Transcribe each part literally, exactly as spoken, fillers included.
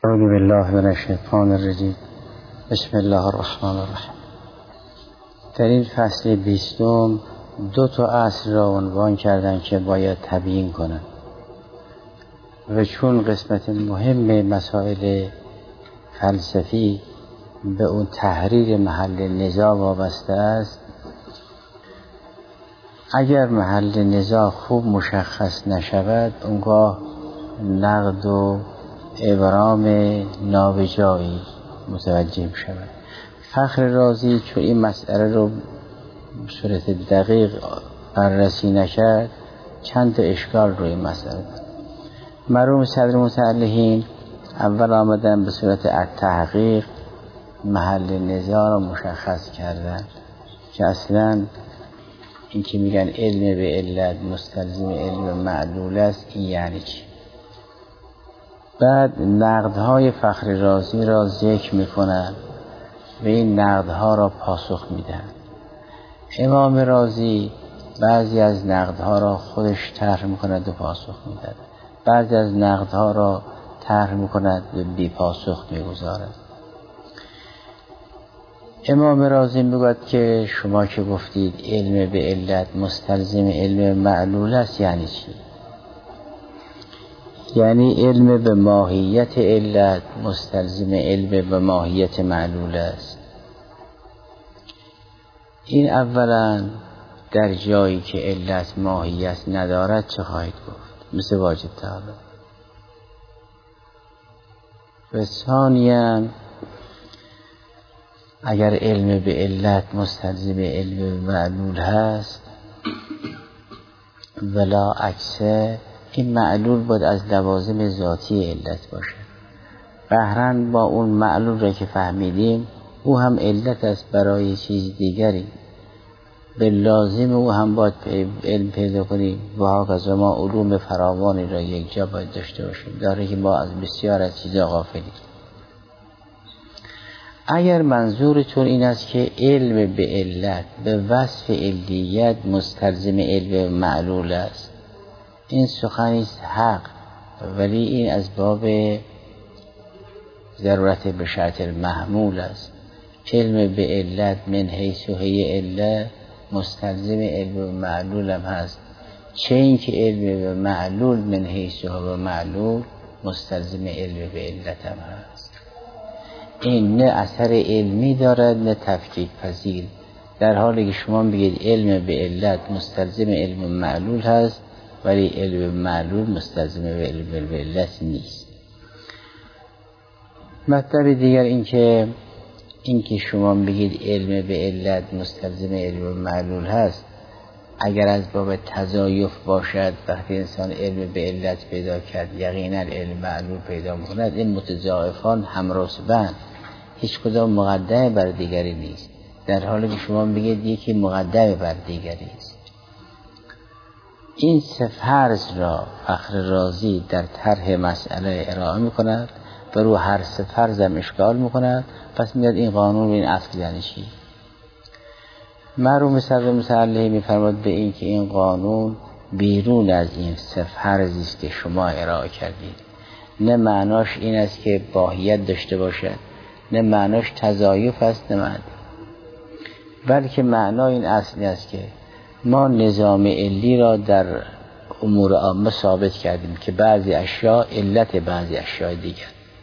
اعوذ بالله من الشیطان الرجیم. بسم الله الرحمن الرحیم. در این فصل بیستم دو تا اصل را عنوان کردن که باید تبیین کنند و چون قسمت مهم مسائل فلسفی به اون تحریر محل نزاع وابسته است، اگر محل نزاع خوب مشخص نشود اونگاه نقد و ابرام نابجایی متوجه می شود. فخر رازی چون این مسئله رو به صورت دقیق بررسی نکرد چند تا اشکال روی مسئله دارد. مرحوم صدر متعلقین اول آمدن به صورت التحقیق محل نزاع رو مشخص کردن که اصلا این که میگن علم به علت مستلزم علم معلول است، این یعنی چی؟ بعد نقدهای فخر رازی را ذکر میکنن و این نقدها را پاسخ میدن. امام رازی بعضی از نقدها را خودش طرح میکند و پاسخ میدن، بعضی از نقدها را طرح میکند و بی پاسخ میگذارد. امام رازی میگوید که شما که گفتید علم به علت مستلزم علم معلول است، یعنی چی؟ یعنی علم به ماهیت علت مستلزم علم به ماهیت معلول است. این اولا در جایی که علت ماهیت ندارد چه خواهید گفت؟ مثل واجب تعالی. و ثانیاً اگر علم به علت مستلزم علم به معلول هست ولا عکسه، این معلول باید از لوازم ذاتی علت باشه. قهرن با اون معلول را که فهمیدیم او هم علت است برای چیز دیگری، به لازم او هم باید علم پیدا کنیم و هاکذا ما علوم فراوانی را یک جا باید داشته باشیم، داره که ما از بسیار از چیزا غافلیم. اگر منظورتون این است که علم به علت به وصف علیت مستلزم علم معلول است، این سخنی است حق، ولی این از باب ضرورت به شرط المحمول است. علم به علت من حیث هی علت مستلزم علم معلول هم هست، چه این که علم به معلول من حیث هو معلول مستلزم علم به علت هم هست. این نه اثر علمی دارد نه تفکیک پذیر، در حالی که شما بگید علم به علت مستلزم علم معلول هست ولی علم معلول مستلزم علم به علت نیست. مطلب دیگر این که این که شما بگید علم به علت مستلزم علم معلول هست، اگر از باب تضایف باشد وقتی انسان علم به علت پیدا کرد یقینا علم معلول پیدا می‌کند، این متضاعفان همرسبند، هیچ کدام مقدمه بر دیگری نیست، در حالی که شما بگید یکی مقدمه بر دیگری است. این سه فرض را فخر رازی در طرح مسئله ارائه می‌کند و رو هر سه فرض هم اشکال می‌کند. پس میاد این قانون و این اصل یعنی چی؟ مرحوم صدر متعلقین می‌فرماید به این که این قانون بیرون از این سه فرضی است که شما ارائه کردید. نه معناش این است که باهیت داشته باشد، نه معناش تضایف است، نه معنی، بلکه معنای این اصلی است که ما نظام علی را در امور عامه ثابت کردیم که بعضی اشیاء علت بعضی اشیاء دیگر.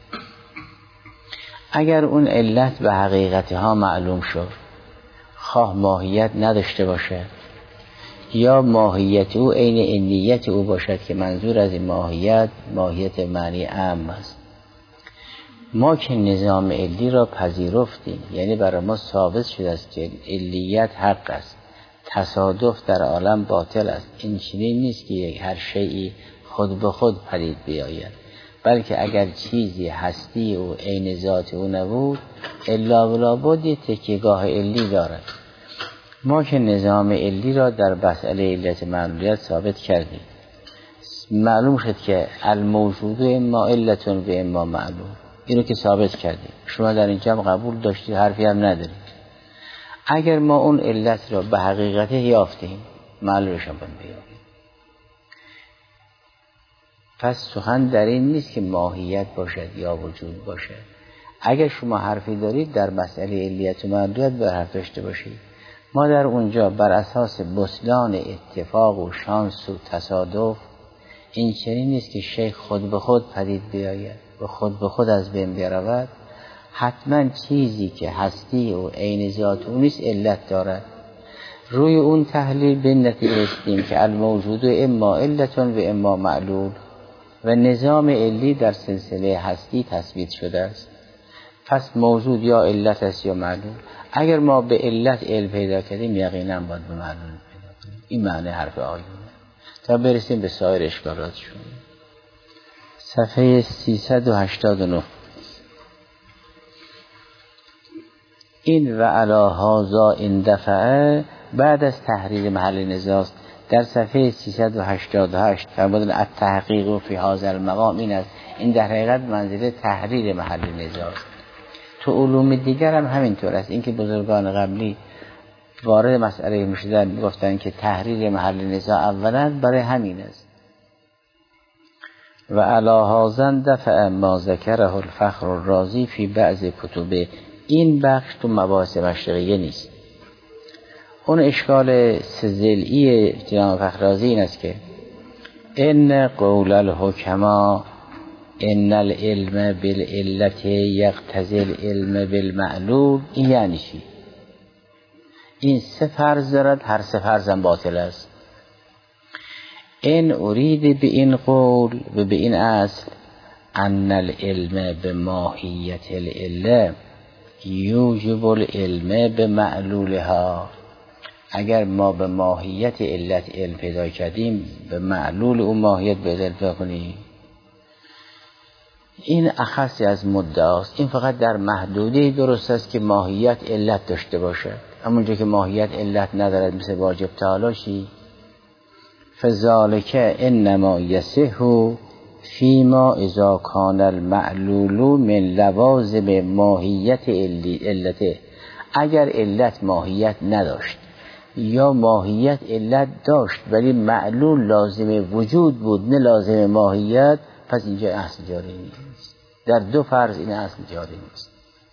اگر اون علت به حقیقتها معلوم شد، خواه ماهیت نداشته باشد یا ماهیت او عین عینیت او باشد که منظور از این ماهیت ماهیت معنی عام است، ما که نظام علی را پذیرفتیم، یعنی برای ما ثابت شده است که علیت حق است، تصادف در عالم باطل است. این چنین نیست که هر شیئی خود به خود پدید بیاید، بلکه اگر چیزی هستی او عین ذات او نبود الا ولا بد تکیهگاه علی دارد. ما که نظام علی را در مسئله علت معلولیت ثابت کردیم، معلوم شد که الموجود اما علت و اما معلول، اینو که ثابت کردیم، شما در اینجا قبول داشتید، حرفی هم ندارید. اگر ما اون علت را به حقیقت یافتیم معلولش هم بیابیم. پس سخن در این نیست که ماهیت باشد یا وجود باشد. اگر شما حرفی دارید در مسئله علیت و معلولیت بر حرف داشته باشید. ما در اونجا بر اساس بطلان اتفاق و شانس و تصادف، این چنین نیست که شیخ خود به خود پدید بیاید و خود به خود از بین برود. حتما چیزی که هستی و عین ذات اون نیست علت دارد. روی اون تحلیل به نتیجه رسیدیم که الموجود اما علتون و اما معلول و نظام علی در سلسله هستی تثبیت شده است. پس موجود یا علت است یا معلول. اگر ما به علت علم پیدا کردیم یقینا باید به معلول پیدا کنیم. این معنی حرف آیونه. تا برسیم به سایر اشکالاتشون. صفحه سیصد و هشتاد و نه. این و علی هذا این دفعه بعد از تحریر محل نزاع در صفحه سیصد و هشتاد و هشت فرمودن التحقیق فی هذا المقام این است. این در حقیقت منزله تحریر محل نزاع است. تو علوم دیگر هم همینطور است. اینکه بزرگان قبلی وارد مسئله میشدن گفتن که تحریر محل نزاع اولا برای همین است. و علی هذا دفع ما ذکره الفخر الرازی فی بعض کتبه. این بخش تو مباحث مشرقیه نیست. اون اشکال سزلی جناب فخر رازی این است که ان قول الحکما ان العلم بالعلت یقتضی العلم بالمعلول. این یعنی چی؟ این سه فرض دارد، هر سه فرض هم باطل است. ان ارید به این قول و به این اصل ان العلم به ماهیت العله یوجب العلم به معلولها. اگر ما به ماهیت علت علم پیدا کردیم به معلول اون ماهیت به علت پیدا کنیم. این اخصی از مدعاست. این فقط در محدوده درست است که ماهیت علت داشته باشد. همونجا که ماهیت علت ندارد مثل واجب تعالی فذالک انما یصح فیما اذا کان المعلول من لوازم ماهیت علته. اگر علت ماهیت نداشت یا ماهیت علت داشت ولی معلول لازم وجود بود نه لازم ماهیت، پس اینجا اصل جاری نیست. در دو فرض این اصل جاری نیست.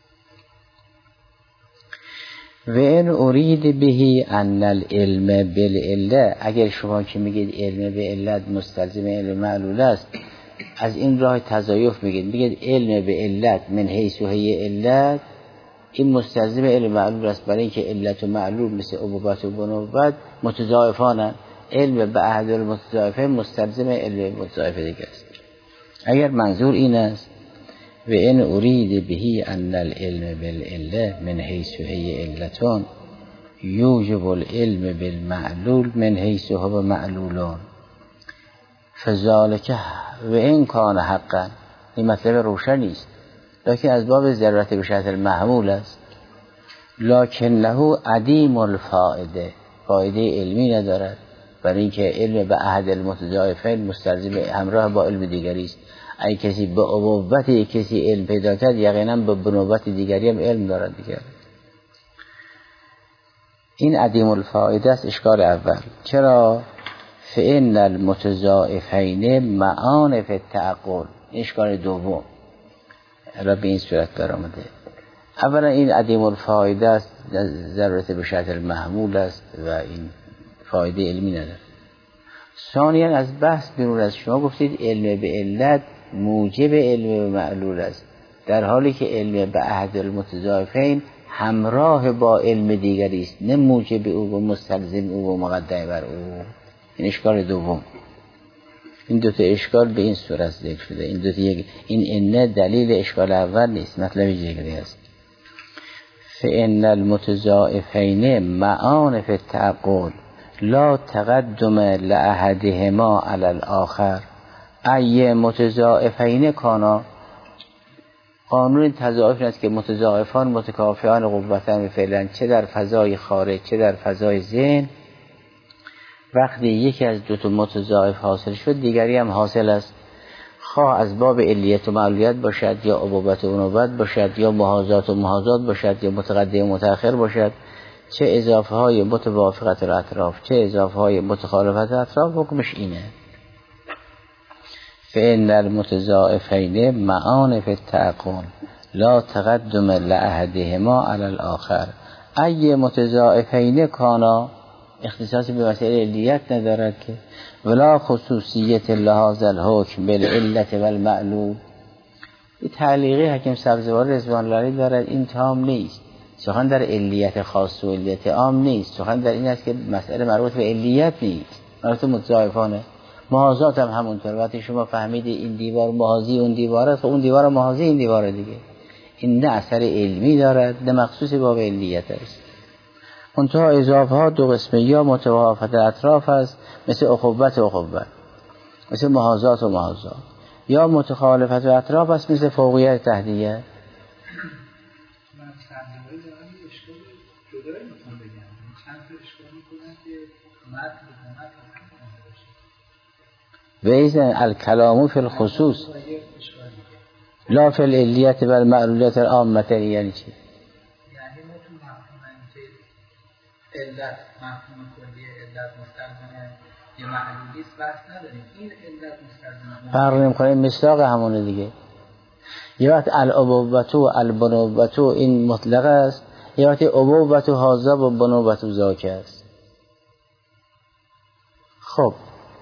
و ان ارید به ان العلم بالعله. اگر شما که میگید علم به علت مستلزم علم معلول است، از این راه تضایف میگید میگید علم به علت من حیث و هی علت، این مستلزم علم معلول است. برای اینکه علت و معلول مثل عبوبت و بنوبت متضاعفانند. علم به احد المتضاعفه مستلزم علم متضاعفه دیگه است. اگر منظور این است و ان ارید به ان العلم بالعله من حیث هی علتون یوجب العلم بالمعلول من حیث هو معلولون فذالک و ان کان حقا. این مطلب روشن است لکن از باب ضرورت به شرط المحمول است. لکنه عدیم الفائده. فایده علمی ندارد برای اینکه علم به احد المتضاعفین مستلزم همراه با علم دیگری است. اگه کسی به عبوبت کسی علم پیدا کرد یقینا به بنوبت دیگری هم علم دارد دیگر. این عدیم الفائده است. اشکال اول چرا؟ فإن المتضاعفین معان فی التعقل. اشکال دوم را به این صورت در آمده. اولا این عدیم الفائده است، ضرورت به شرط المحمول است و این فایده علمی نداره. ثانیا از بحث بیرون از شما گفتید علم به علت موجب علم به معلول است، در حالی که علم به احد المتضاعفین همراه با علم دیگری است، نه موجب او و مستلزم او و مقدم بر او. این اشکال دوم. این دو تا اشکال به این صورت ذکر شده. این دو تا یک این ان دلیل اشکال اول نیست، مطلب دیگری است. فإن المتضاعفین معان فی التعقل لا تقدم لأحدهما علی الآخر. ای متضاعفین کانا. قانون تضاعف این است که متضاعفان متکافیان قوتن فعلا، چه در فضای خارج چه در فضای ذهن. وقتی یکی از دو تا متضاعف حاصل شد دیگری هم حاصل است، خواه از باب علیت و معلولیت باشد یا عبوبت و نوبت باشد یا محاذات و محاذات باشد یا متقدم و متأخر باشد، چه اضافه های متوافقت الاطراف چه اضافه های متخالفت الاطراف. حکمش اینه. فإن المتضاعفین معان فی التعقل لا تقدم لأحدهما علی الآخر. ای متضاعفین کانا اختصاصی به مسئله علیت ندارد که ولا خصوصیت لهذا الحکم بالعلت والمعلول. این تعلیقی حکیم سبزواری رضوان الله علیه دارد، این تام نیست. سخن در علیت خاص و علیت عام نیست. سخن در این است که مسئله مربوط به علیت نیست، مربوط متضاعفانه. محاذات هم همونطور. وقتی شما فهمیدی این دیوار محاذی اون دیوار است، اون دیوار محاذی این دیوار دیگه. این نه اثر علمی دارد نه مخصوص باب علیت است. منتها اضافه ها دو قسمه، یا متوافت اطراف است مثل اخوت و اخوت، مثل محاذات و محاذات، یا متخالفت اطراف است مثل فوقیت تهدیه. و ایزن الکلامو فی الخصوص لا فی العلیت و المعلولیت العامه. یعنی چی؟ یعنی ما تو مفهوم که علت مفهوم کلی علت مستلزم یه معلولی است بحث نداریم. این علت مستلزم فرق نمی‌کنه، مصداق همونه دیگه. یه وقت الابوبت و البنوبت این مطلق است، یه وقت ابوبت و هذا و بنوبت و ذاک است. خب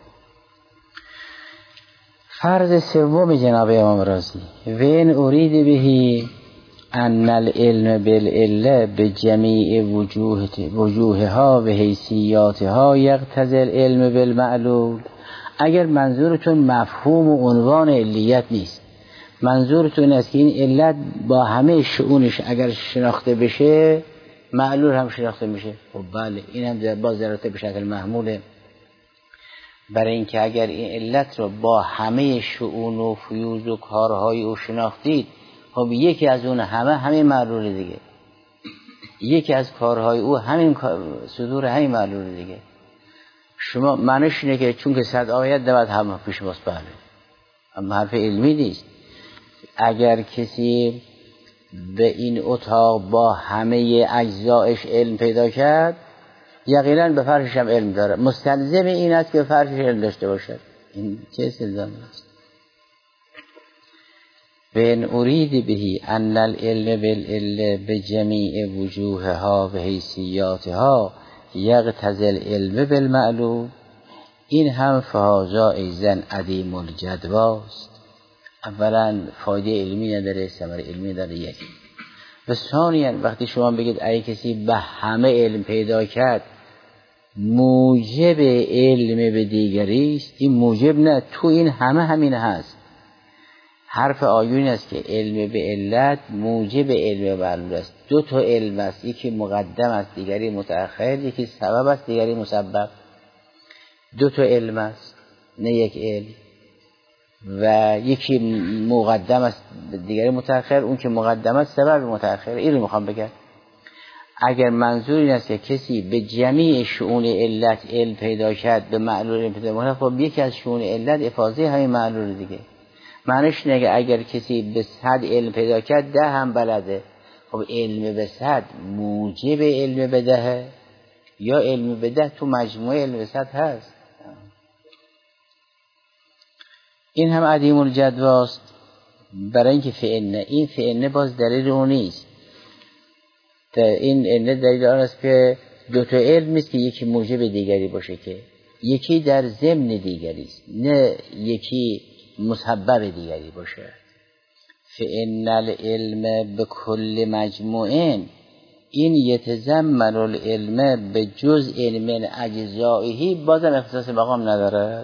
فرض سوم جناب امام رازی، وین ارید بهی ان العلم بالعله بجمیع وجوه وجوهها و حیثیاتها یقتضی العلم بالمعلول. اگر منظورتون مفهوم و عنوان علیت نیست، منظورتون است که این علت با همه شؤونش اگر شناخته بشه معلول هم شناخته میشه، خب بله این هم باز ضرورت به شکل محموله. برای اینکه اگر این علت رو با همه شؤون و فیوز و کارهای او شناختید، خب یکی از اون همه همین معلول دیگه، یکی از کارهای او همین صدور همین معلول دیگه. شما معنیش اینه که چون که صد آیت دود هم پیش باز بله، اما حرف علمی نیست. اگر کسی به این اتاق با همه اجزایش علم پیدا کرد، یقینا به فرشش هم علم داره. مستلزم این است که به فرشش علم داشته باشد. این چه استلزامی است؟ بین ارید بهی ان العلم بالعله بجمیع وجوهها و حیثیاتها یقتضی العلم بالمعلوم. این هم فهذا ایزن عدیم الجدواست. اولا فایده علمی نداره، ثمره علمی نداره. یک و ثانیاً وقتی شما بگید ای کسی به همه علم پیدا کرد موجب علم به دیگری است، این موجب نه، تو این همه همین هست. حرف آیون است که علم به علت موجب علم به معلول است. دو تا علم است، یکی مقدم است دیگری متأخر، یکی سبب است دیگری مسبب. دو تا علم است نه یک علم. و یکی مقدم است دیگری متأخر، اون که مقدم است سبب متأخر. این رو میخوام بگم. اگر منظور این است که کسی به جمیع شؤون علت علم پیدا کرد، به معلول علم پیدا کرد، خب یکی از شؤون علت افاضه همین معلول دیگه. معنیش اینه اگر کسی به صد علم پیدا کرد ده هم بلده، خب علم به صد موجب علم به ده یا علم به ده تو مجموعه علم به صد هست. این هم عدیم الجدواست. برای اینکه فعنه، این فعنه باز دلیل اون نیست. این علم دلیل آن است که دو تا علم نیست که یکی موجب دیگری باشه، که یکی در ضمن دیگری است، نه یکی مسبب دیگری باشه. فإن العلم بكل مجموعین، این یتضمن العلم به جزء من اجزائه، بازم اختصاص مقام ندارد.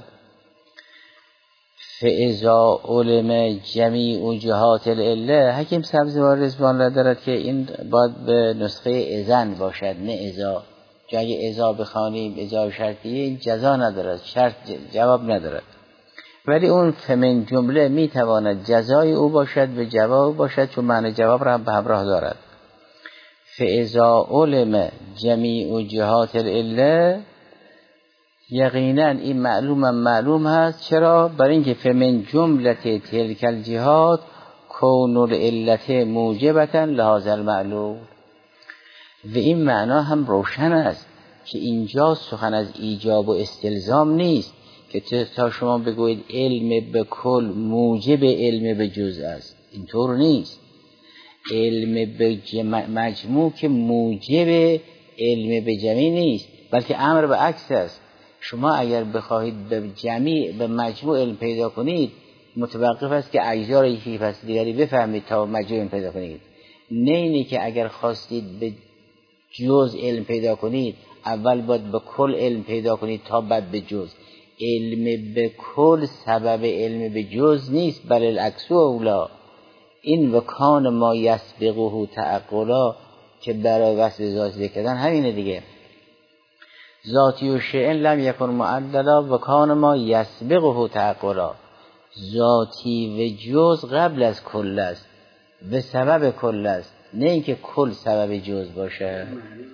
فاذا علم جمیع جهات العله، حکیم سبزواری رضوان الله دارد که این باید به نسخه اذن باشد نه ازا. که اگه ازا بخوانیم ازا شرطیه این جزا ندارد، شرط جواب ندارد. ولی اون فمن جمله میتواند جزای او باشد به جواب باشد، چون معنی جواب را به همراه دارد. فاذا علم جمیع جهات العله، یقینا این معلوم معلوم هست. چرا؟ برای اینکه فمن جملت تلک الجهات کون العلت موجبتا لهذا المعلوم. و این معنا هم روشن است که اینجا سخن از ایجاب و استلزام نیست که تا شما بگویید علم به کل موجب علم به جز است، اینطور نیست. علم به مجموع که موجب علم به جمیع نیست، بلکه امر به عکس است. شما اگر بخواهید به جمیع به مجموع علم پیدا کنید، متوقف است که اجزا را یکی پس دیگری بفهمید تا مجموع علم پیدا کنید. نه اینه که اگر خواستید به جز علم پیدا کنید، اول باید به کل علم پیدا کنید تا بعد به جز. علم به کل سبب علم به جز نیست، بل العکس اولا. این وکان ما یسبقه تعقلا که برای وصف ذاتی ذکر کردن همینه دیگه. ذاتی و شیء لم یکن معدلا وکان ما یسبقه تعقلا. ذاتی و جز قبل از کل است و سبب کل است، نه اینکه کل سبب جز باشه.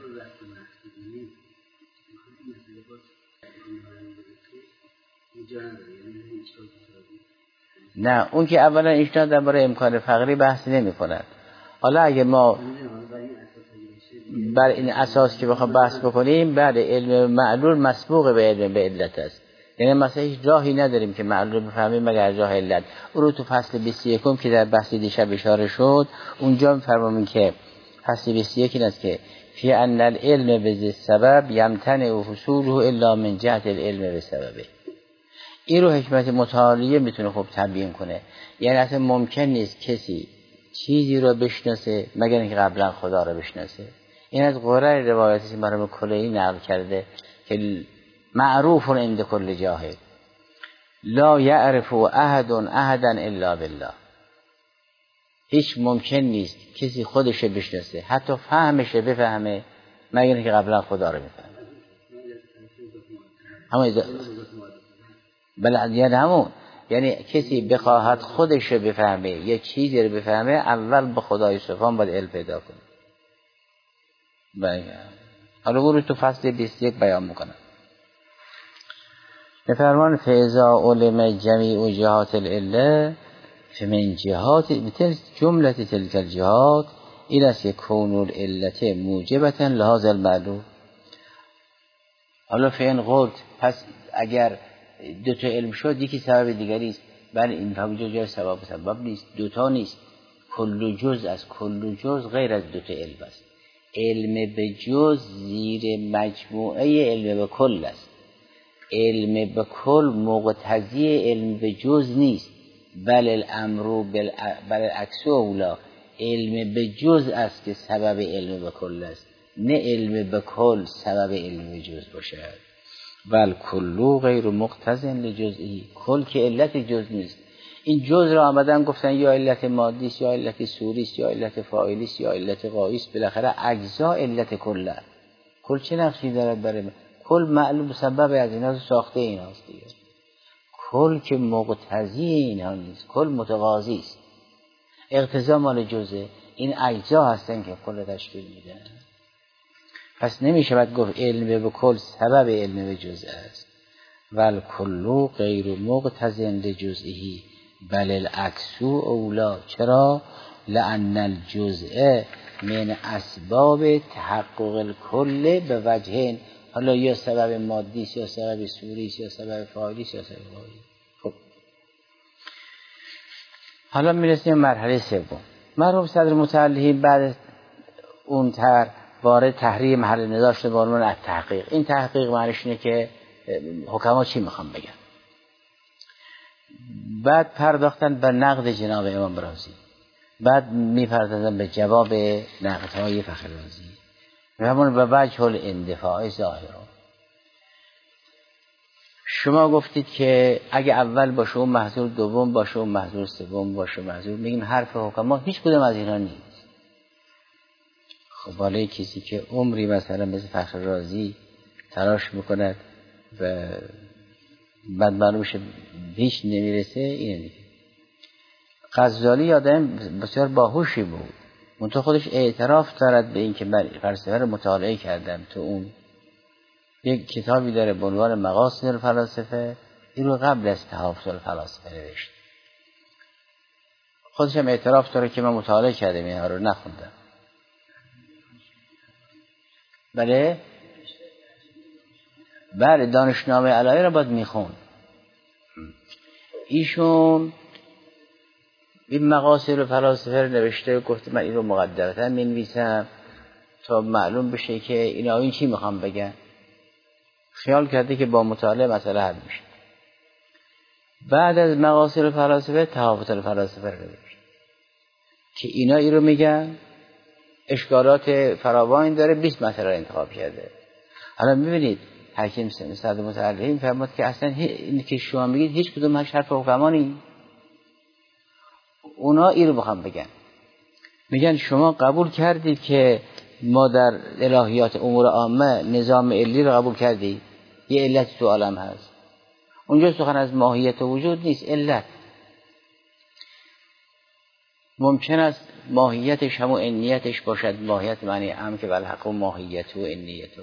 نه، اون که اولا ایشان درباره امکان فقری بحثی نمی کند. حالا اگه ما بر این اساس که بخوام بحث بکنیم، بعد علم معلول مسبوق به علم به علت است. یعنی مثلا هیچ راهی نداریم که معلول بفهمیم مگر راه علت. او رو تو فصل بیست و یک که در بحث دیشب اشاره شد، اونجا می‌فرماییم که فصل بیست و یک این است که فی ان العلم به سبب یمتنع حصوله الا من جهت العلم به سببه. این رو حکمت متعالیه میتونه خوب تبیین کنه. یعنی اصلا ممکن نیست کسی چیزی رو بشناسه مگر اینکه قبلا خدا رو بشناسه. این از قرار روایتی که مرحوم کلینی نقل کرده که معروف عند کل جاهل لا یعرف احد احدا الا بالله. هیچ ممکن نیست کسی خودش بشناسه، حتی فهمش بفهمه مگر اینکه قبلا خدا رو بفهمه. همون بله یعنی همون یعنی کسی بخواهد خودش رو بفهمه یه چیزی رو بفهمه، اول به خدای سبحان باید علم پیدا کنه. بله حالا برو تو فصل بیست و یک بیان میکنم. فرمان فیضا علم جمیع جهات العله فمن جهات مثل جمله تلک الجهات این است که کون العلت موجبتا لهذا المعلوم. حالا فین قلت پس اگر دو تا علم شد یکی سبب دیگری است. بله این همونجا جای سبب سبب نیست، دو تا نیست. کل جز از کل جز غیر از دو تا علم است. علم به جز زیر مجموعه علم به کل است. علم به کل مقتضی علم به جز نیست، بل الامر بل عکس اولا. علم به جز است که سبب علم به کل است، نه علم به کل سبب علم به جز باشد. ول کلو غیر مقتضی لجزئی، کل که علت جز نیست. این جز را آمدن گفتن یا علت مادی است یا علت صوری است یا علت فاعلی است یا علت غایی است، بالاخره اجزا علت کل است. کل چه نقشی دارد برای من؟ کل معلوم سبب از اینا ساخته ایناست دیگه. کل که مقتضی اینها نیست، کل متقاضی است. اقتضا مال جزه، این اجزا هستن که کل تشکیل میدن. پس نمیشه باید گفت علم به کل سبب علم به جزء است. ول کلو غیر مقتضی لجزئی بل العکس اولا. چرا؟ لأن الجزء من اسباب تحقق الکل به وجهین. حالا یا سبب مادی است یا سبب صوری است یا سبب فاعلی است یا سبب غایی. خب حالا میرسیم مرحله سوم. مرحوم صدر متعلی بعد اون تر وارد تحریم محل نزاع شده با عنوان التحقیق. این تحقیق معنیش اینه که حکما چی میخوام بگن. بعد پرداختن به نقد جناب امام رازی، بعد میپردازن به جواب نقدهای فخر رازی، همون به وجه الاندفاع ظاهر. شما گفتید که اگه اول باشه اون محظور، دوم باشه اون محظور، سوم باشه محظور. میگیم حرف حکما هیچ کدوم از اینا نیست. خب بالای کسی که عمری مثلا مثل فخر رازی تلاش میکند و بعد معلومش هیچ نمیرسه، اینه دیگه. غزالی آدم بسیار باهوشی بود، منتها خودش اعتراف دارد به این که من فلسفه رو مطالعه کردم. تو اون یک کتابی داره به عنوان مقاصد الفلاسفه، این رو قبل از تحافظ الفلاسفه نوشت. خودش هم اعتراف داره که من مطالعه کردم اینها رو، نخوندم. بله بله دانشنامه علایه رو باید میخوند. ایشون این مقاصد و فلاسفه رو نوشته، گفته من این رو مقدرتا می‌نویسم تا معلوم بشه که اینا این چی میخوام بگن. خیال کرده که با مطالعه مسئله حل میشه. بعد از مقاصد و فلاسفه تحافظ الفلاسفه رو نوشته که اینا این رو میگن، اشکالات فراوان داره، بیست مسئله رو انتخاب کرده. حالا میبینید حکیم صد متعلقین فرمود که اصلا این که شما میگید هیچ کدوم هش حرف حکما نیست. اونا این رو بخوام بگن، میگن شما قبول کردید که ما در الهیات امور عامه نظام علی رو قبول کردید، یه علت تو عالم هست. اونجا سخن از ماهیت وجود نیست، علت. ممکن است ماهیتش همون انیتش باشد، ماهیت معنی هم که بالحق و ماهیت و انیت.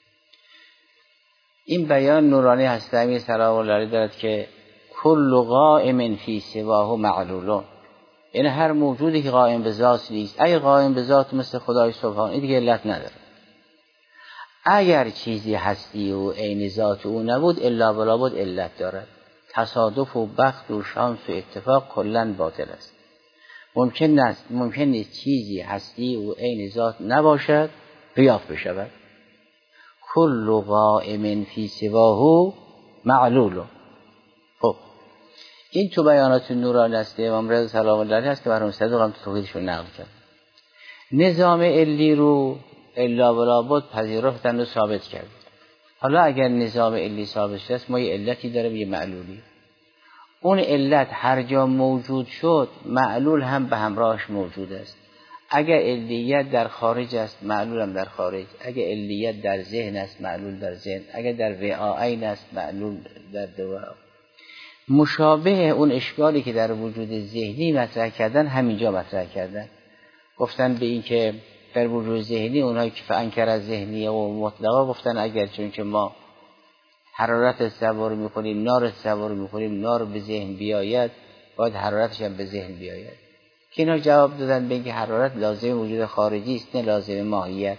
این بیان نورانی هستمی سلام الله علیه دارد که کل قائم فی سواه معلول، یعنی هر موجودی که قائم به ذات نیست، اگه قائم به ذات مثل خدای سبحانه این دیگه علت نداره. اگر چیزی هستی و عین ذات او نبود الا بلا بود علت دارد. تصادف و بخت و شانس و اتفاق کلا باطل است. ممکن نیست ممکن نیست چیزی هستی و عین ذات نباشد بیافت بشود. کل قائم فی سواه معلول. خب این تو بیانات نورانی است امام رضا سلام الله علیه است که مرحوم صدوق هم تو توحیدشون نقل کرد. نظام علی رو الا ولا بود پذیرفتن و ثابت کرد. حالا اگر نظام علی ثابت شد ما یه علتی داریم، یه معلولی. اون علت هر جا موجود شد معلول هم به همراهش موجود است. اگر علیت در خارج است معلول هم در خارج، اگر علیت در ذهن است معلول در ذهن، اگر در وعاءین است معلول در دواء. مشابه اون اشکالی که در وجود ذهنی مطرح کردن همینجا مطرح کردن. گفتن به این که در وجود ذهنی اونهایی که فانکر از ذهنی و مطلقا گفتن اگر چون که ما حرارت تصور میکنیم، نار تصور میکنیم، نار به ذهن بیاید باید حرارتش هم به ذهن بیاید. که اینا جواب دادن به اینکه حرارت لازم وجود خارجی است نه لازم ماهیت.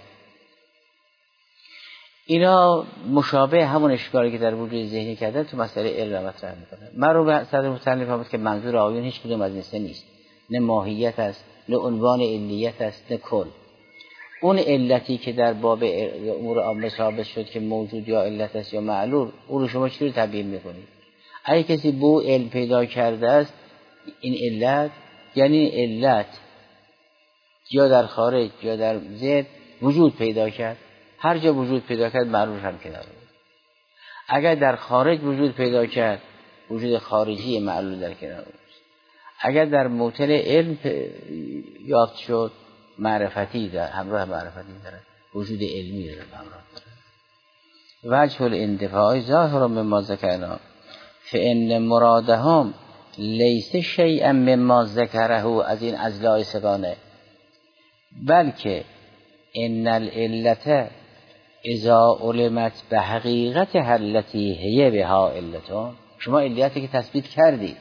اینا مشابه همون اشکالی که در وجود ذهنی کردن تو مسئله علم مطرح میکنن. مرحوم صدر مصنف فرمود که منظور آیون هیچ کدوم از این سه نیست، نه ماهیت است، نه عنوان علیت است، نه کل. اون علتی که در باب امور عامه ثابت شد که موجود یا علت است یا معلول، اون رو شما چطور تبیین میکنید؟ اگه کسی بو علم پیدا کرده است این علت، یعنی علت یا در خارج یا در ذهن وجود پیدا کرد. هر جا وجود پیدا کرد معلول هم کنار بود. اگر در خارج وجود پیدا کرد وجود خارجی معلول در کنار بود. اگر در موطن علم یافت شد معرفتی در همراه معرفتی داره، وجود علمی رو همراه داره. وجه الاندفاع ظاهر مما ذکرنا فان مرادهم لیس شیئا مما ذکره از این اضلاع سگانه، بلکه ان العلت اذا علمت به حقیقت التي هي بها علتون. شما علتی که تثبیت کردید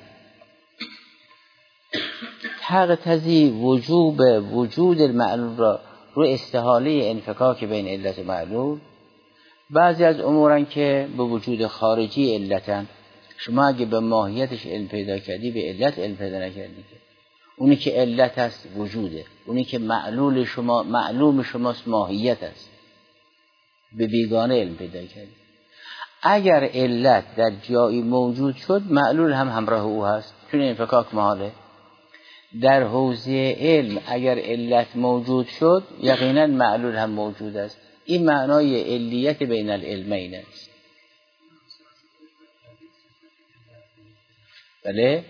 تقتضی وجوب وجود المعلول را رو استحاله انفکاک بین علت و معلول. بعضی از امورن که به وجود خارجی علتن، شما اگه به ماهیتش علم پیدا کردی به علت علم پیدا نکردی. اونی که علت است وجوده، اونی که معلول شما معلوم شماست ماهیت است، به بیگانه علم پیدا کردی. اگر علت در جایی موجود شد معلول هم همراه او هست، چون انفکاک محاله. در حوزه علم اگر علت موجود شد یقینا معلول هم موجود است. این معنای علیت بین العلمین است. بله؟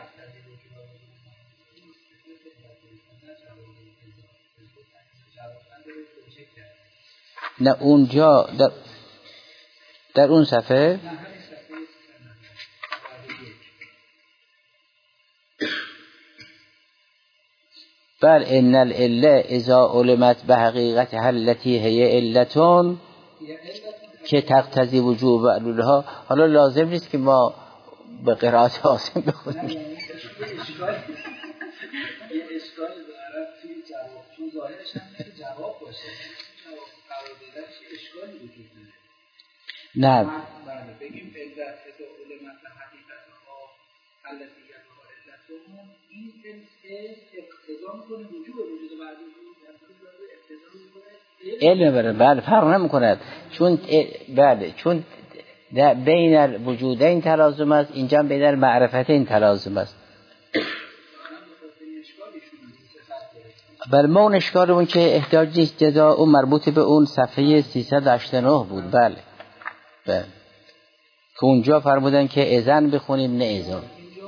نه اونجا در, در اون صفحه بل ان العله اذا علمت به حقیقت التي هي علتون که تقتضی وجوب معلولها. حالا لازم نیست که ما به قرائت عاصم بخونیم. یه اشکال داره توی جواب، چون ظاهرش هم میشه جواب باشه، جواب قرار دادنش اشکالی وجود داره. نه بله بگیم علت اذا علمت به حقیقت علم بره بله فرق نمی‌کند چون بله چون در بین الوجودین تلازم است، اینجا بین المعرفتین تلازم است. بر ما اون اشکال اون که احتیاج نیست جدا اون مربوط به اون صفحه سیصد و هشتاد و نه بود. بله بله که اونجا فرمودن که اذن بخونیم نه اذن.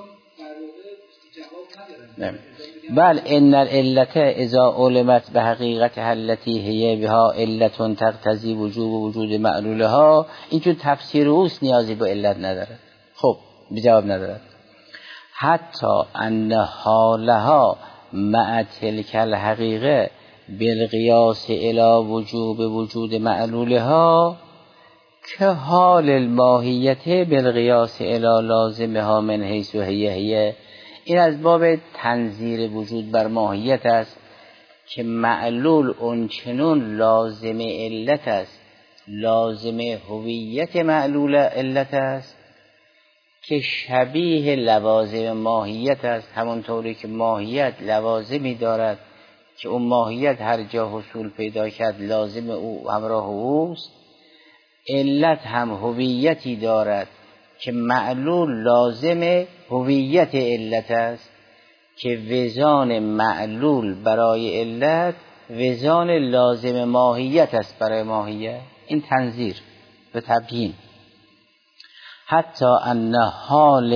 بله ان العلت اذا علمت به حقیقت التي هي بها علت تقتضی وجوب وجود معلولها، این چون تفسیر اوست نیازی به علت نداره. خب به جواب نداره. حتی ان حالها مع تلك الحقیقه بالقیاس الی وجوب وجود معلولها که حال الماهیت بالقیاس الی لازمها من حیث هی هی. این از باب تنظیر وجود بر ماهیت است که معلول اونچنون لازم علت است، لازم هویت معلول علت است که شبیه لوازم ماهیت است، همونطوری که ماهیت لوازمی دارد که اون ماهیت هر جا حصول پیدا کرد لازم او همراه اوست. علت هم هویتی دارد که معلول لازم هویت علت است که وزان معلول برای علت وزان لازم ماهیت است برای ماهیت. این تنظیر و تبیین. حتی ان حال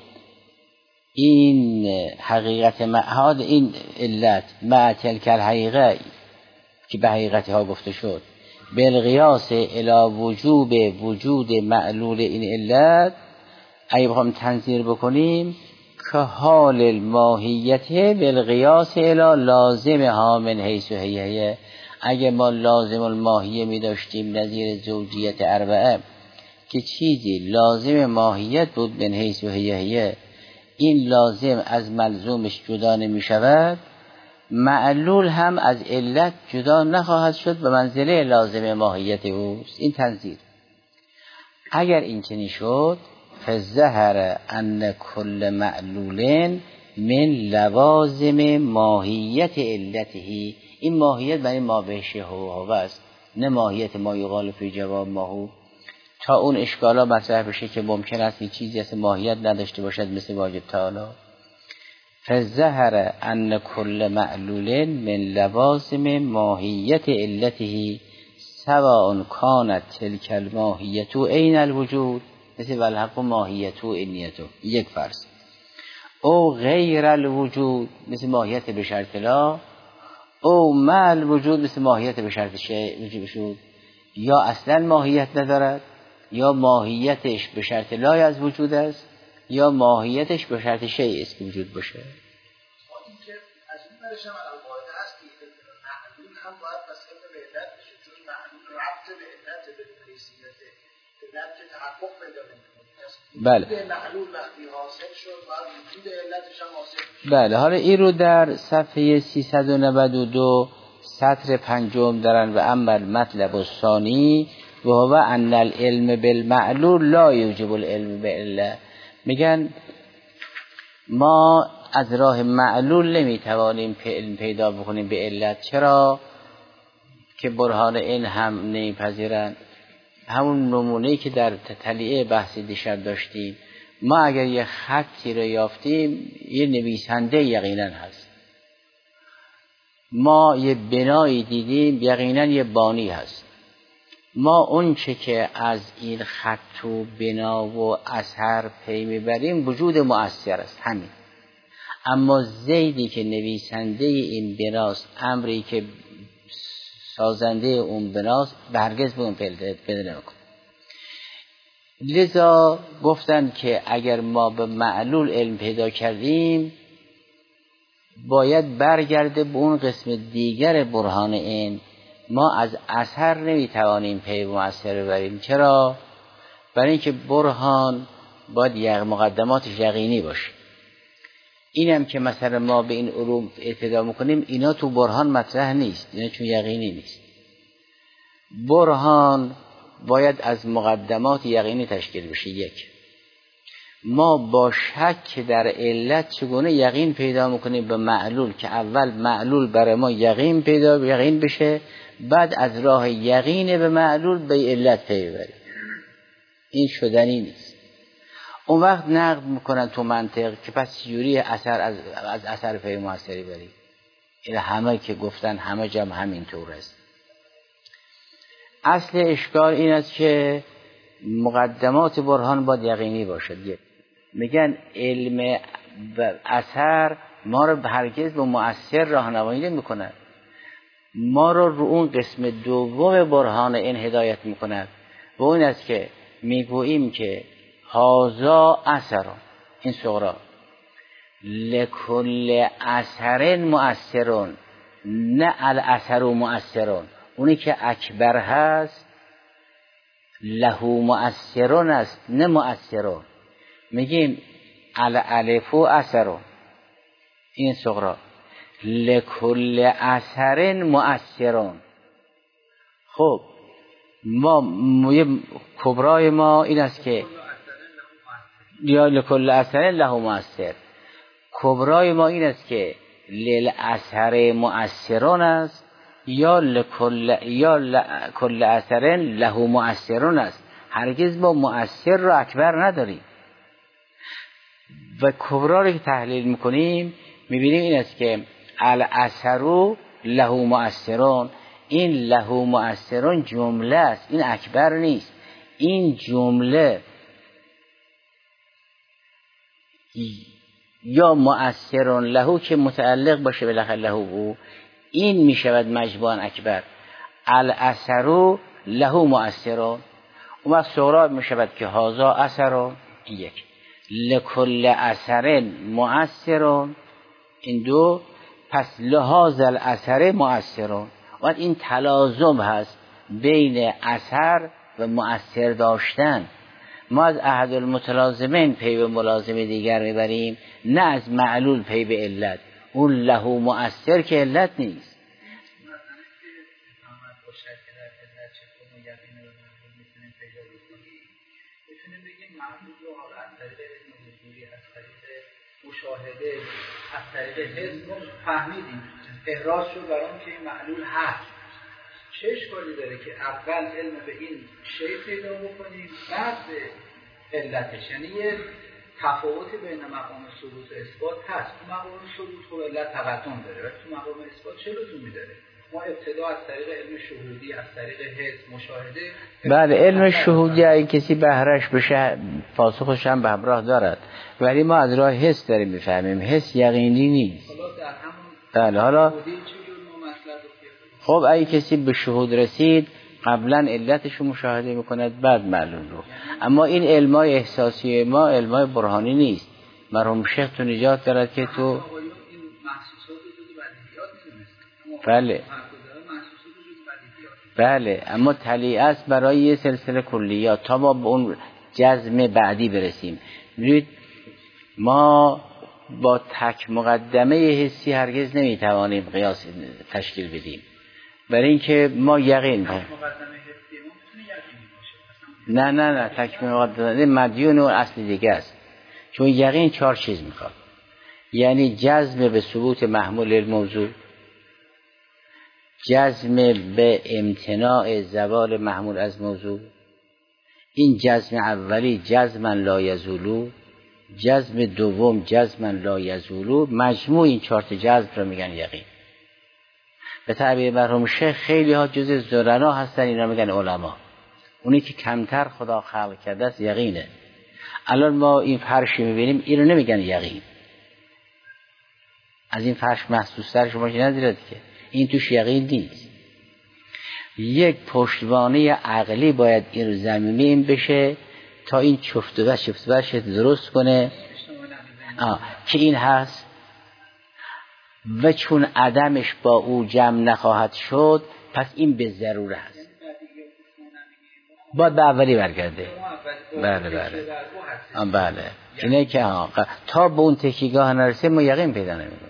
این حقیقت حال این علت مع تلک الحقیقه که به حقیقت ها گفته شد بالقیاس الی وجوب وجود معلول این علت، اگه بخوام تنظیر بکنیم که حال الماهیت بالقیاس الی لازمها من حیث هی هی. اگه ما لازم الماهیه می داشتیم نظیر زوجیت اربعه که چیزی لازم ماهیت بود من حیث هی هی، این لازم از ملزومش جدا نمی شود، معلول هم از علت جدا نخواهد شد به منزله لازم ماهیت اوست. این تنظیر. اگر این چنین شد فظهر ان کل معلول من لوازم ماهیت علته، این ماهیت برای ما بهشه هو است، نه ماهیت ما یقال فی جواب ماهو. تا اون اشکالا مطرح بشه که ممکن است این چیزی از ماهیت نداشته باشد مثل واجب تعالی. فظهر ان کل معلول من لوازم ماهیت علته سواء کانت تلک الماهیت عین الوجود مثل والحق ماهیت و عینیت یک فرض، او غیر الوجود مثل ماهیت به شرط لا، او مع الوجود مثل ماهیت به شرط شیء وجود، یا اصلا ماهیت ندارد یا ماهیتش به شرط لای از وجود است یا ماهیتش به شرط شیء است که وجود باشه. از این برش هم القاعده هست که معلول هم باید مسئله به علت بشه، چون معلول ربط به علت به حیثیت علت که تحقق پیدا نمی‌کنه. بله معلول وقتی حاصل شد باید وجود علتش هم حاصل بشه. بله حالا این رو در صفحه سیصد و نود و دو سطر پنجم دارن و اما مطلب الثانی و هو ان العلم بالمعلول لا یوجب العلم بالعلة. میگن ما از راه معلول نمیتوانیم علم پیدا بکنیم به علت. چرا؟ که برهان این هم نمیپذیرن. همون نمونه‌ای که در تلیعه بحث دیشب داشتیم، ما اگر یه خطی رو یافتیم یه نویسنده یقینا هست، ما یه بنایی دیدیم یقینا یه بانی هست، ما اون چه که از این خط و بنا و اثر پی میبریم وجود مؤثر است همین. اما زیدی که نویسنده این بناست، امری که سازنده اون بناست، هرگز به اون پیدا نمی‌کنه. لذا گفتن که اگر ما به معلول علم پیدا کردیم باید برگرده به اون قسم دیگر برهان این. ما از اثر نمیتوانیم پی مؤثر ببریم. چرا؟ برای اینکه برهان باید یک مقدماتش یقینی باشه. اینم که مثلا ما به این علوم اعتدا میکنیم اینا تو برهان مطرح نیست، اینا چون یقینی نیست. برهان باید از مقدمات یقینی تشکیل بشه. یک ما با شک در علت چگونه یقین پیدا میکنیم به معلول که اول معلول برای ما یقین پیدا یقین بشه، بعد از راه یقین به معلول به علت پی ببریم. این شدنی نیست. اون وقت نقد میکنن تو منطق که پس چجوری اثر از, از اثر پی موثری بریم. این همه که گفتن همه جا همینطور است. اصل اشکال این است که مقدمات برهان باید یقینی باشد. میگن علم و اثر ما رو هرگز به مؤثر راهنمایی نمی‌کند، ما رو رو اون قسم دوم برهان این هدایت می‌کند و اون است که میگوییم که هازا اثر، این صغرا لکل اثر مؤثرون، نه الاثر مؤثرون، اونی که اکبر هست له مؤثرون است نه مؤثرون. میگیم الالف اثرون، این صغرا لکل اثر مؤثرون. خب ما کبرای ما این است که یا لکل اثر له مؤثر، کبرای ما این است که للاثر مؤثرون است یا لکل یا لکل اثر له مؤثرون است. هرگز ما مؤثر رو اکبر نداریم و کبرا رو که تحلیل میکنیم میبینیم این است که الاثر له مؤثرون، این له مؤثرون جمله است، این اکبر نیست. این جمله یا مؤثرون له که متعلق باشه به لخ له او، این میشود مجموعاً اکبر. الاثر له مؤثرون، اون وقت صغرا میشود که هازا اثرون، این یک. لکل اثر مؤثرون، این دو. پس لحاظ الاثر مؤثرون، و این تلازم هست بین اثر و مؤثر داشتن. ما از احد المتلازمین پی به ملازم دیگر میبریم، نه از معلول پی به علت. اون له مؤثر که علت نیست. مشاهده از طریق حس فهمیدیم، احراز شد برام که این معلول هست. چه اشکالی داره که اول علم به این شی پیدا بکنیم بعد به علتش؟ یعنی یه تفاوتی بین مقام ثبوت و اثبات هست. تو مقام ثبوت خب علت تقدم داره، ولی تو مقام اثبات چه لزومی داره؟ ما ابتدا از طریق علم شهودی، از طریق حس مشاهده. بله، علم شهودی اگه کسی بهرهش بشه پاسخش هم به همراه دارد، ولی ما از راه حس داریم میفهمیم. حس یقینی نیست. بله، حالا خب اگه کسی به شهود رسید قبلا علتش رو مشاهده میکند بعد معلوم رو. اما این علمای احساسی ما علمای برهانی نیست. مرحوم شیخ تو نجات دارد که تو بله بله اما طلیع است برای یه سلسله کلیات تا ما به اون جزم بعدی برسیم. ببینید ما با تک مقدمه حسی هرگز نمیتوانیم قیاس تشکیل بدیم، برای اینکه ما یقین نه نه نه تک مقدمه مدیون و اصل دیگه است. چون یقین چهار چیز میخواد، یعنی جزم به ثبوت محمول الموضوع، جزم به امتناع زوال محمول از موضوع، این جزم اولی جزما لا یزولو، جزم دوم جزما لا یزولو، مجموع این چهار تا جزم رو میگن یقین. به تعبیر مرحوم شیخ خیلی ها جز زرنا هستن اینا میگن علما، اونی که کمتر خدا خلق کرده است یقینه. الان ما این فرشی میبینیم اینو نمیگن یقین، از این فرش محسوس تر شما که ندیرد که این توش یقین نیست. یک پشتوانه عقلی باید این زمینه بشه تا این چفت و چفت و چفت درست کنه آه. که این هست و چون عدمش با او جمع نخواهد شد پس این به ضروره هست، باید به اولی برگرده. بله بله آه بله اینه که آه. تا به اون تکیگاه نرسه ما یقین پیدا نمی‌کنیم.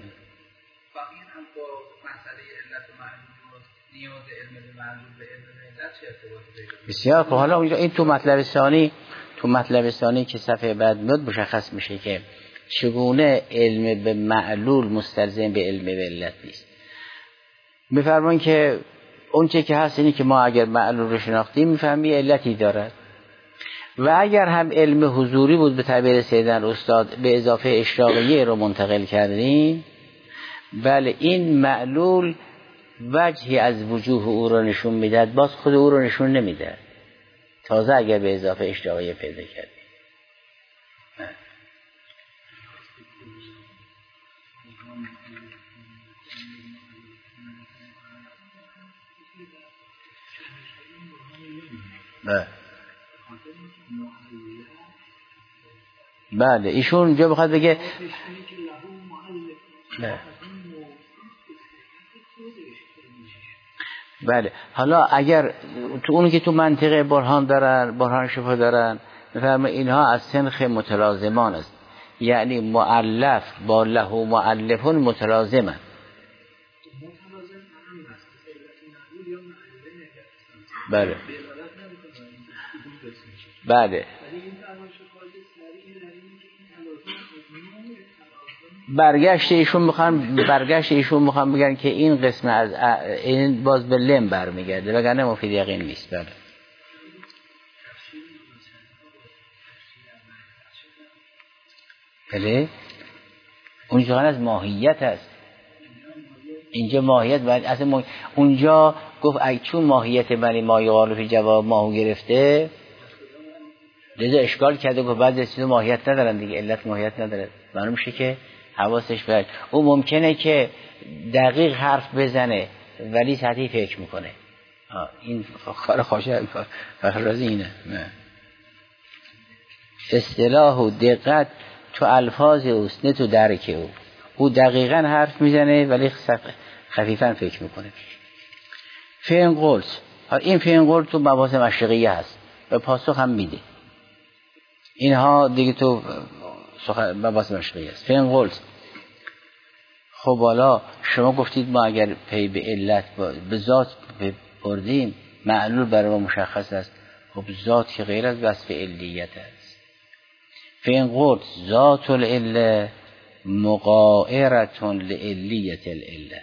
بسیار خب. حالا این تو مطلب ثانی تو مطلب ثانی که صفحه بعد میاد مشخص میشه که چگونه علم به معلول مستلزم به علم به علت نیست. میفرمان که اون چه که هست اینی که ما اگر معلول رو شناختیم میفهمی علتی دارد و اگر هم علم حضوری بود به تعبیر سیدن استاد به اضافه اشراقیه رو منتقل کردیم، بله این معلول وجهی از وجوه او رو نشون میداد، باز خود او رو نشون نمیداد، تازه اگر به اضافه اشراقیه پیدا کردیم. بله بله ایشون اونجا بخواد بگه بله. بله حالا اگر تو اونی که تو منطقه برهان دارن، برهان شفا دارن، میفهمه اینها از سنخ متلازمان است، یعنی مؤلف با له و مؤلفون متلازمن. بله بله برگشت ایشون میخوان برگشت ایشون میخوان بگن که این قسم از این باز به لم برمیگرده وگرنه مفید یقین نیست. بله بله اونجا از ماهیت است، اینجا ماهیت بعد اصلا ما... اونجا گفت ای چون ماهیت بنی ما یقال فی جواب ماهو گرفته لذا اشکال کرده که بعضی از چیزا ماهیت ندارن دیگه، علت ماهیت نداره، معلوم میشه که حواسش باشه. او ممکنه که دقیق حرف بزنه ولی سطحی فکر میکنه. این کار خواشه فخرازی اینه. نه اصطلاح و دقت تو الفاظ اوست نه تو درک او. او دقیقاً حرف میزنه ولی خفیفاً فکر میکنه. فین قلت، این فین قلت تو مباحث مشرقیه هست و پاسخ هم میده. اینها دیگه تو مباحث مشرقیه هست. فین قلت خب حالا شما گفتید ما اگر پی به علت به ذات بردیم معلول برای ما مشخص است. خب ذات که غیر از وصف علیت است. فین قلت ذات العله مغایرتون لعلیت العله،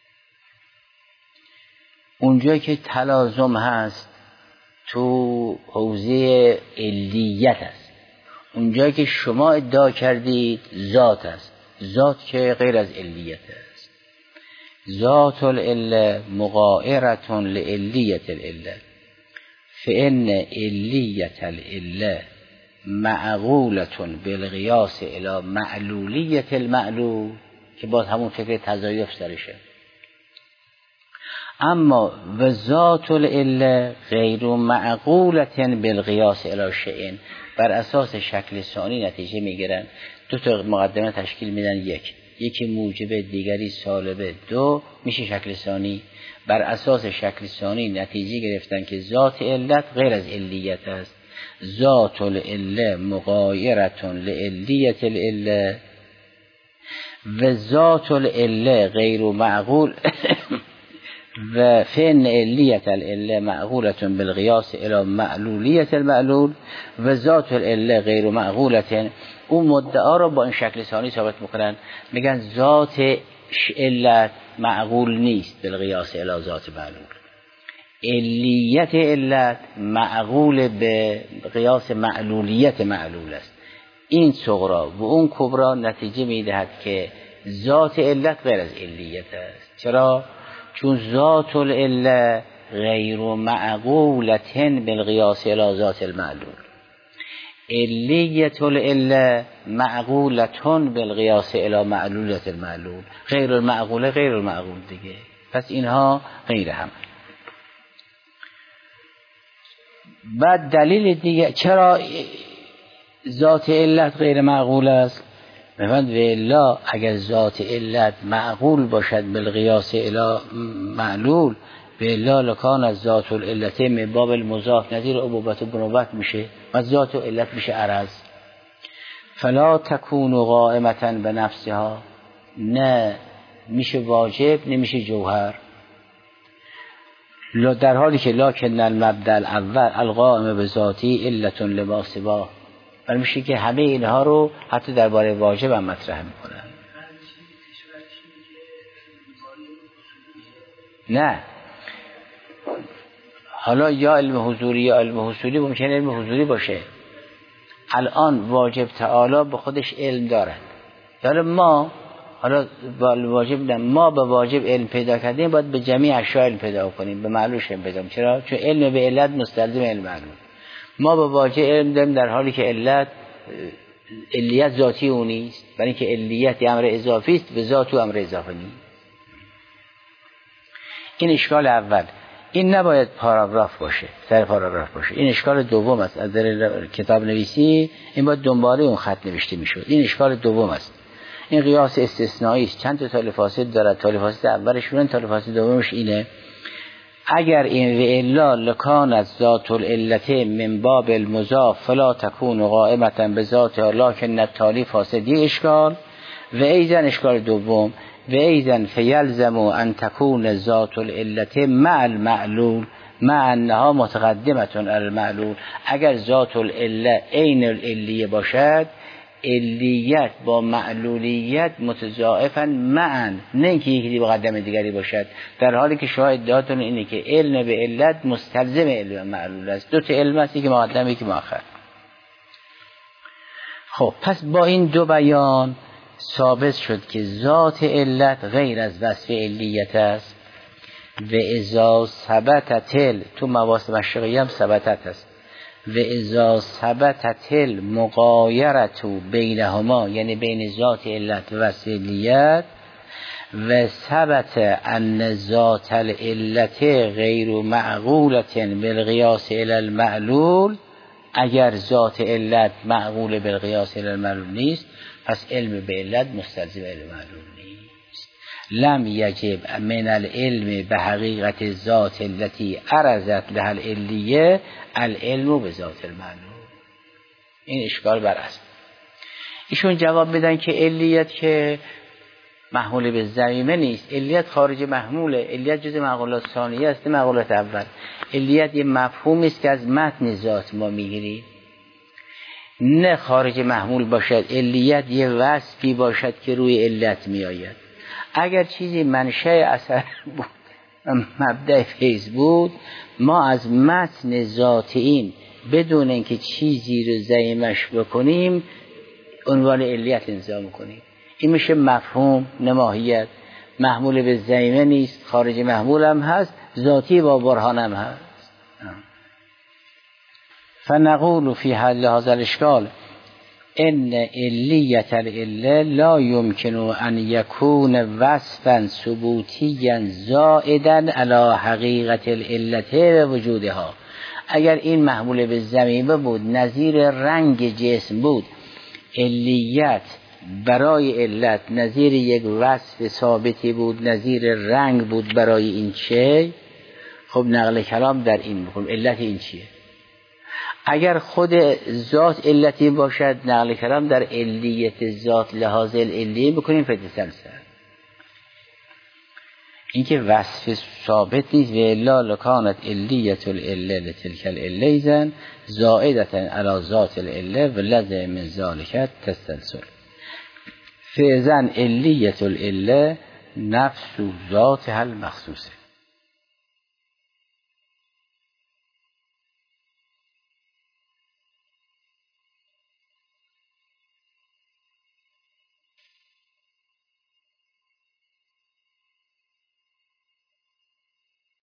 اونجا که تلازم هست تو حوزه علیت است، اونجا که شما ادعا کردید ذات است، ذات که غیر از علیت است. ذات العله مغایرتون لعلیت العله فان علیت العله معقولتون بالقیاس الی معلولیت المعلول، که باز همون فکر تضایف سرشه. اما و ذات العله غیر معقولتن بالقیاس الی شیء، بر اساس شکل ثانی نتیجه میگیرن. دو تا مقدمه تشکیل میدن، یک یکی موجب دیگری سالبه، دو میشه شکل ثانی. بر اساس شکل ثانی نتیجه گرفتن که ذات علت غیر از علیت است. ذات العله مغایرتون لعلیت العله و ذات العله غیر معقول و فن علیت العله معقولتون بالقیاس الی معلولیت المعلول و ذات العله غیر معقولتن. اون مدعا رو با این شکل ثانی ثابت میکنن، میگن ذات علت معقول نیست بالقیاس الی ذات معلول، علیت علت معقول به قیاس معلولیت معلول است. این صغرا و اون کبرا نتیجه میدهد که ذات علت غیر از علیت است. چرا؟ چون ذات العله غیر معقولتن بالقیاس الی ذات المعلول، علیت العله معقولتن بالقیاس الی معلولیت المعلول، غیر المعقوله غیر المعقول دیگه. پس اینها غیر هم. بعد دلیل دیگه چرا ذات علت غیر معقول است؟ میفهمد والا اگر ذات علت معقول باشد بالقیاس الی معلول، والا لکان از ذات العلت من باب المضاف نظیر عبوبت و بنوبت میشه و ذات علت میشه عرض. فلا تکون قائمتا به نفسها، نه میشه واجب نمیشه جوهر. در حالی که لکن المبدأ الاول القائم بذاتی علت لباسبا، ولی میشه که همه اینها رو حتی درباره واجب هم مطرح میکنن. نه حالا یا علم حضوری یا علم حصولی، ممکنه علم حضوری باشه. الان واجب تعالی به خودش علم دارد. حالا ما حالا واجب نه، ما به واجب علم پیدا کردیم، باید به جمیع اشیاء علم پیدا کنیم، به معلولش علم پیدا کنیم. چرا؟ چون علم به علت مستلزم علم معلول. ما به واجب علم داریم در حالی که علت علیت ذاتی او نیست، برای اینکه علیت امر اضافی است، به ذات او امر اضافی نیست. این اشکال اول. این نباید پاراگراف باشه، سر پاراگراف باشه. این اشکال دوم است. از در کتاب نویسی این باید دنباله اون خط نوشته میشد. این اشکال دوم است. این قیاس استثنایی است. چند تا تالیف فاسد دارد. تالیف فاسد اولش اون، تالیف فاسد دومش اینه: اگر این و الا لکان از ذات العلت من باب المضاف فلا تکون قائمتا به ذاتها لکن التالی فاسد. یک اشکال. و ایضا اشکال دوم: و ایضا فیلزم ان تکون ذات العلت مع المعلول مع انها متقدمتون المعلول. اگر ذات العله عین العلیه باشد، علیت با معلولیت متضاعفا معا، نه اینکه یکی مقدم دیگری باشد، در حالی که شما ادعاتون اینه که علم به علت مستلزم علم معلول است. دو تا علم است، یکی مقدم یکی مؤخر. خب پس با این دو بیان ثابت شد که ذات علت غیر از وصف علیت است. و اذا ثبتت ال، تو مواصف مشرقی هم ثبتت است. و اذا ثبتت المغایرت بینهما، یعنی بین ذات علت و وصف علیت، و ثبت ان ذات العلت غیر معقولت بالقیاس الی المعلول، اگر ذات علت معقول بالقیاس الی المعلول نیست، پس علم به علت مستلزم علم معلول نیست. لم یجب من العلم به حقیقت ذات التي عرضت لها العلیه العلم به ذات المعلول. این اشکال بر است. ایشون جواب میدن که علیت که محمول به ضمیمه نیست، علیت خارج محموله، علیت جز معقولات ثانیه است، معقولات اول. علیت یه مفهومی است که از متن ذات ما میگیریم، نه خارج محمول باشد. علیت یه وصفی باشد که روی علت می آید. اگر چیزی منشأ اثر بود، مبدأ فیض بود، ما از متن ذات این بدون اینکه چیزی رو ضمیمش بکنیم عنوان علیت انزا میکنیم. این میشه مفهوم، نه ماهیت. محمول به ضمیمه نیست، خارج محمول هم هست، ذاتی با برهان هم هست. فنقول فی حل هذا الاشکال ان علیت العله لا یمکن ان یکون وصفا ثبوتیا زائدا علی حقیقت العلت و وجودها. اگر این محمول به ضمیمه بود، نظیر رنگ جسم بود، علیت برای علت نظیر یک وصف ثابتی بود، نظیر رنگ بود برای این چه، خب نقل کلام در این بکنم علت این چیه. اگر خود ذات علتی باشد، نقل کلام در علیت ذات لحاظ العلیه بکنیم فتسلسل. این که وصف ثابت نیست. و الا لکانت علیت العله لتلک العله زن زائدتا علی ذات العله و لازم من ذالک تسلسل. فاذا علیت العله نفس ذاتها المخصوصه.